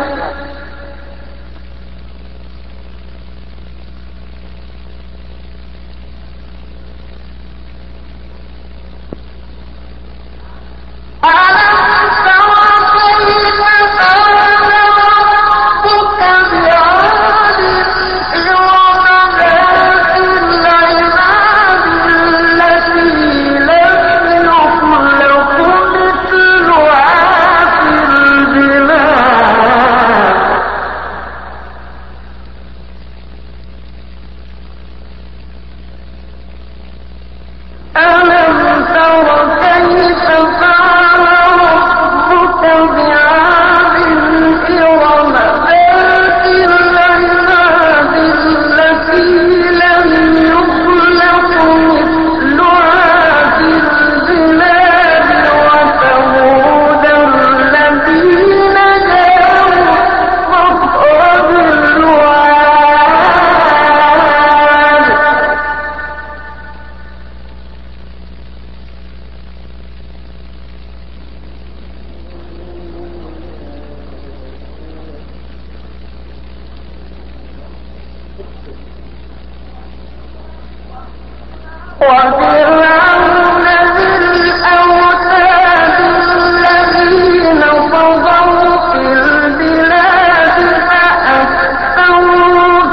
وفرعون ذي الأوتاد الذين طغوا في البلاد فأكثروا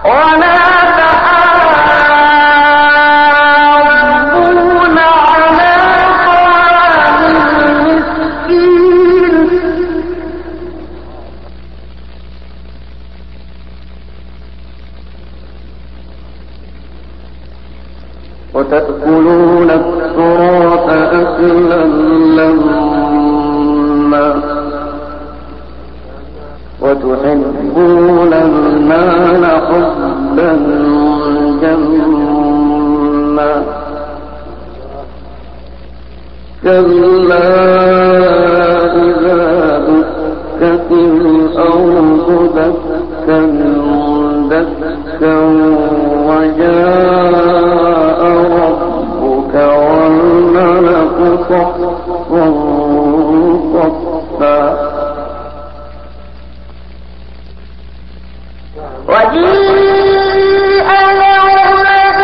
وتأكلون التراث أكلا لما وتحبون المال حبا جما كلا إذا دكت الأرض دكا دكا وجاء ربك والملك صفا صفا وجيء يومئذ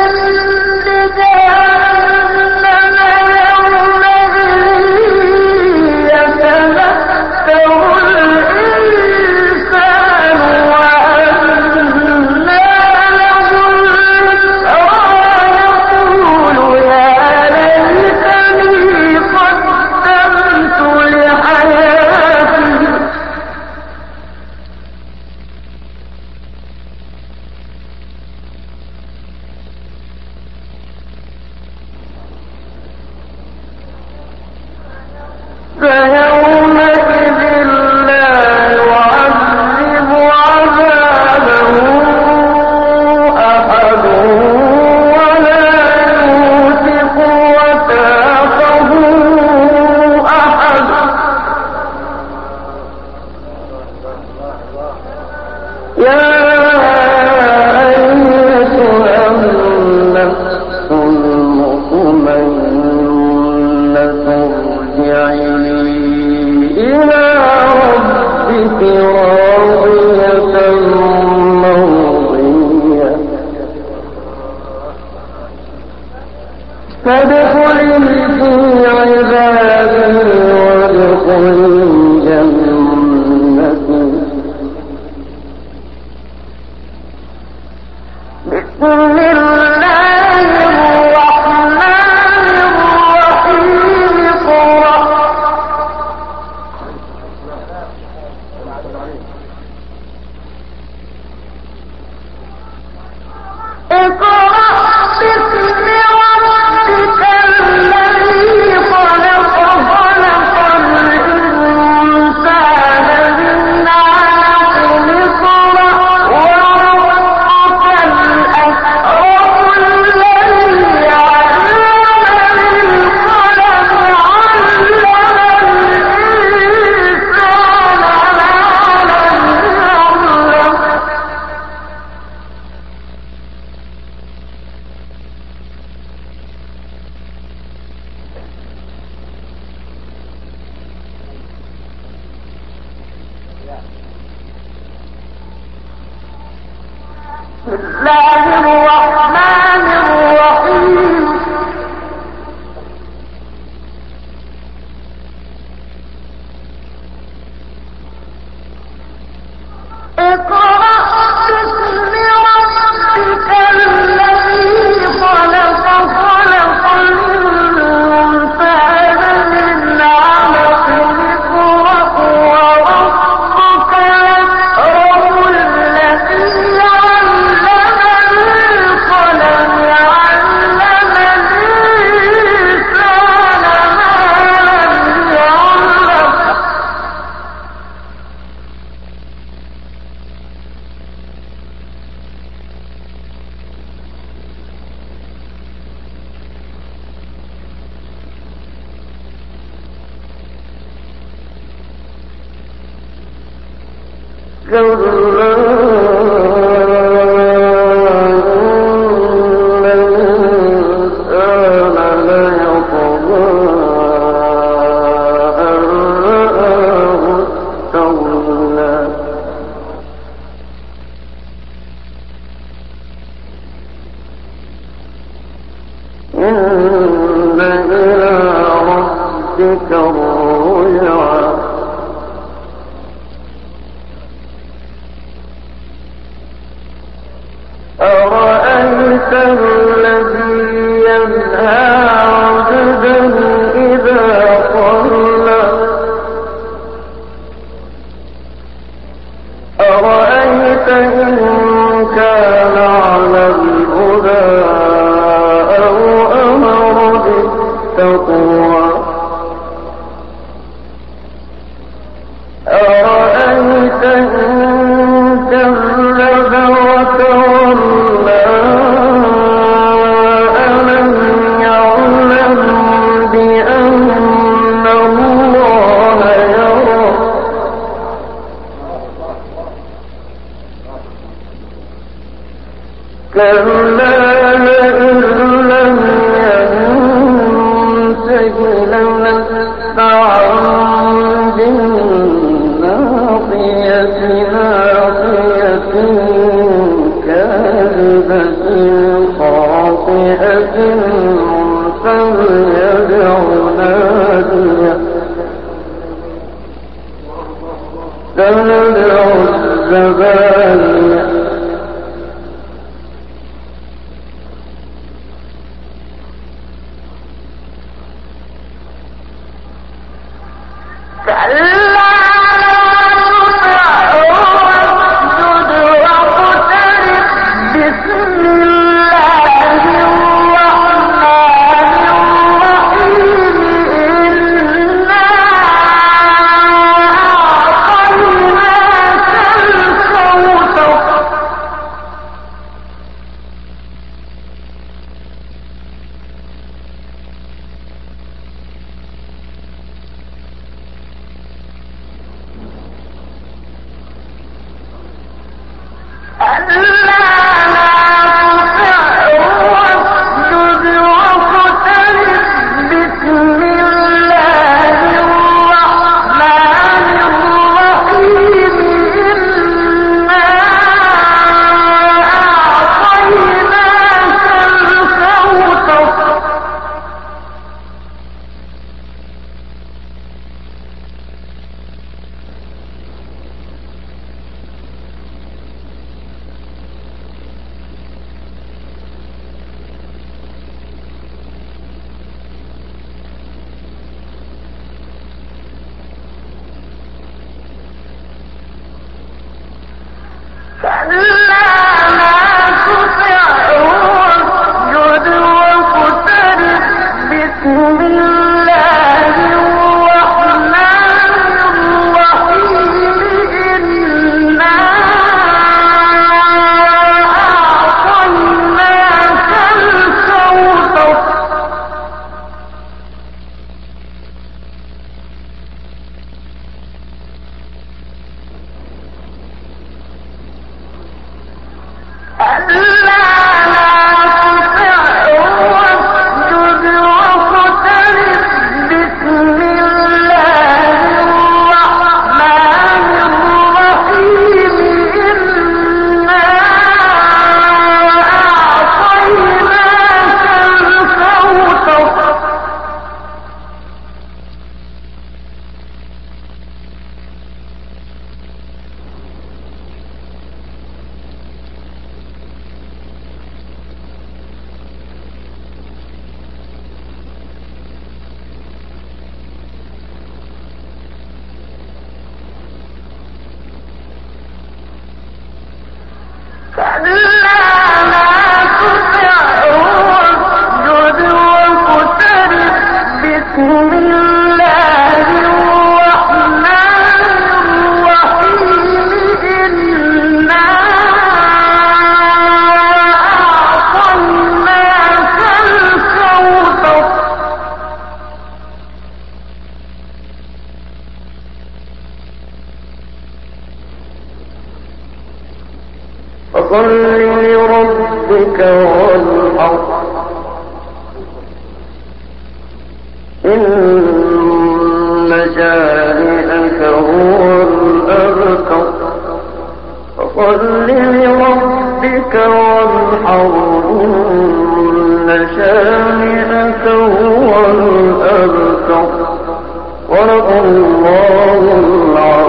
بجهنم يومئذ يتذكر الإنسان وأنى له الذكرى يقول يا ليتني قدمت لحياتي فيومئذ لا يعذب عذابه أحد ولا يوثق وثاقه أحد يا أيتها النفس المطمئنة ارجعي إلى ربك راضية مرضية فادخلي في عبادي وادخلي جنتي بسم الله الرحمن الرحيم اقرأ اقرأ باسم ربك الذي خلق خلق الإنسان من علق اقرأ وربك الأكرم الذي علم بالقلم علم الإنسان ما لم يعلم بسم الله الرحمن الرحيم اقرأ باسم ربك الذي خلق خلق الإنسان من علق اقرأ وربك الأكرم الذي علم بالقلم علم الإنسان ما لم يعلم كلا إن الإنسان ليطغى أن رآه استغنى إن إلى ربك الرجعى أرأيت إن كان على الهدى أو أمر بالتقوى أرأيت إن كذب وتولى ألم يعلم بأن الله يرى كلا لئن لم ينته لنسفعا بالناصية ناصية كاذبة خاطئة فليدع ناديه سندع الزبانية فصل لربك وانحر إن شانئك هو الأبتر فصل لربك وانحر إن شانئك هو الأبتر صدق الله العظيم.